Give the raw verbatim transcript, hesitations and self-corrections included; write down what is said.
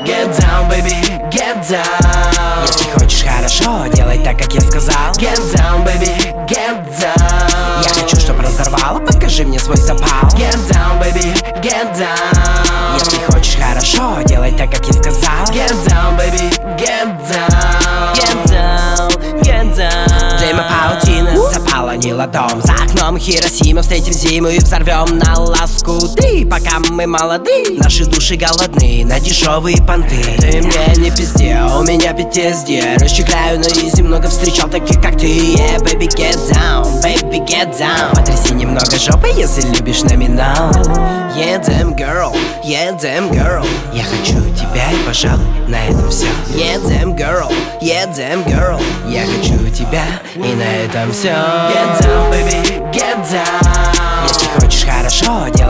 Get down, baby, get down. Если хочешь хорошо, делай так, как я сказал. Get down, baby, get down. Я хочу, чтоб разорвало, покажи мне свой запал. Get down, baby, get down. Если хочешь хорошо, делай так, как я сказал. Get down, baby, get down. Get down, get down. Дыма паутина заполонила дом. За окном Хиросима, встретим зиму и взорвем на лоскуты. Пока мы молоды, наши души голодны на дешевые понты. Ты мне не пизде, а у меня пи ти эс ди. Расчехляю на изи, много встречал таких, как ты. Yeah, baby, get down, baby, get down. Потряси немного жопы, если любишь номинал. Yeah, damn girl, yeah, damn girl. Я хочу тебя и, пожалуй, на этом все. Yeah, damn girl, yeah, damn girl. Я хочу тебя и на этом все. Get down, baby, get down. Если хочешь хорошо,